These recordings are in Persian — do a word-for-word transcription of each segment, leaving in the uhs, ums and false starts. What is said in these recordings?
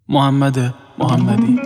محمد محمدی.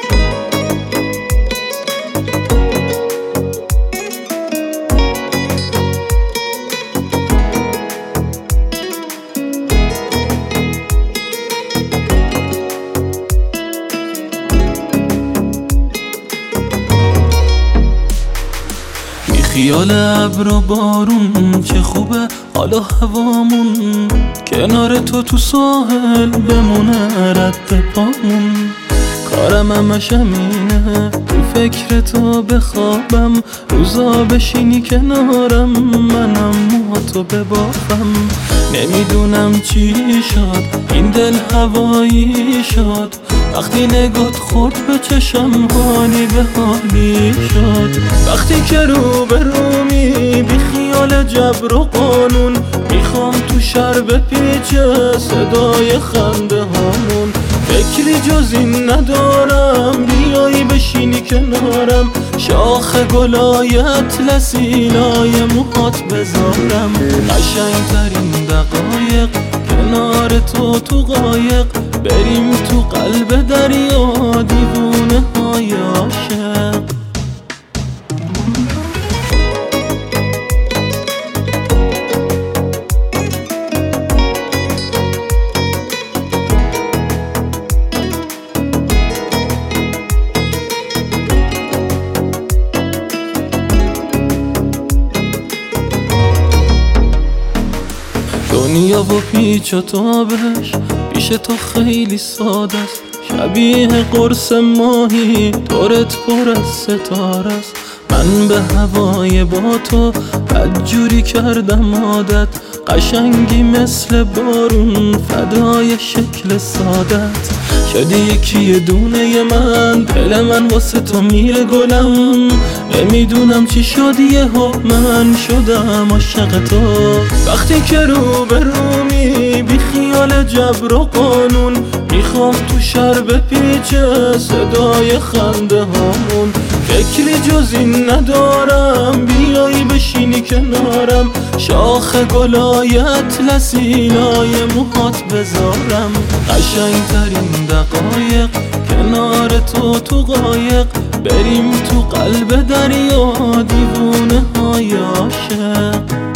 خیال ابر و بارون چه خوبه حالا هوامون، کنار تو تو ساحل بمونه رد پامون. کارم همش همینه تو فکر تو بخوابم، روزا بشینی کنارم منم موهاتو ببافم. نمیدونم چی شد این دل هوایی شد، وقتی نگات خورد به چشم حالی به حالی شد. وقتی که رو به رومی بی خیال جبر و قانون، میخوام تو شهر بپیچه صدای خنده هامون. فکری جز این ندارم بیایی بشینی کنارم، شاخ گلای اطلسی لای موهات بذارم. قشنگترین دقایق کنار تو تو قایق، بریم تو قلب دریا دیوونه های عاشق. دنیا و پیچ و تابش پیش تو خیلی ساده است، شبیه قرص ماهی دورت پر از ستاره است. من به هوای با تو بدجوری کردم عادت، قشنگی مثل بارون فدای شکل سادت. شدی یکی دونه من، دل من واسه تو میره گلم. نمیدونم چی شد یهو من شدم عاشق تو. وقتی که رو به رومی بی خیال جبر و قانون، میخوام تو شهر بپیچه صدای خنده هامون. فکری جز این ندارم بیایی بشینی کنارم، شاخ گلای اطلسی لای موهات بذارم. قشنگترین دقایق کنار تو تو قایق، بریم تو قلب دریا دیوونه های عاشق.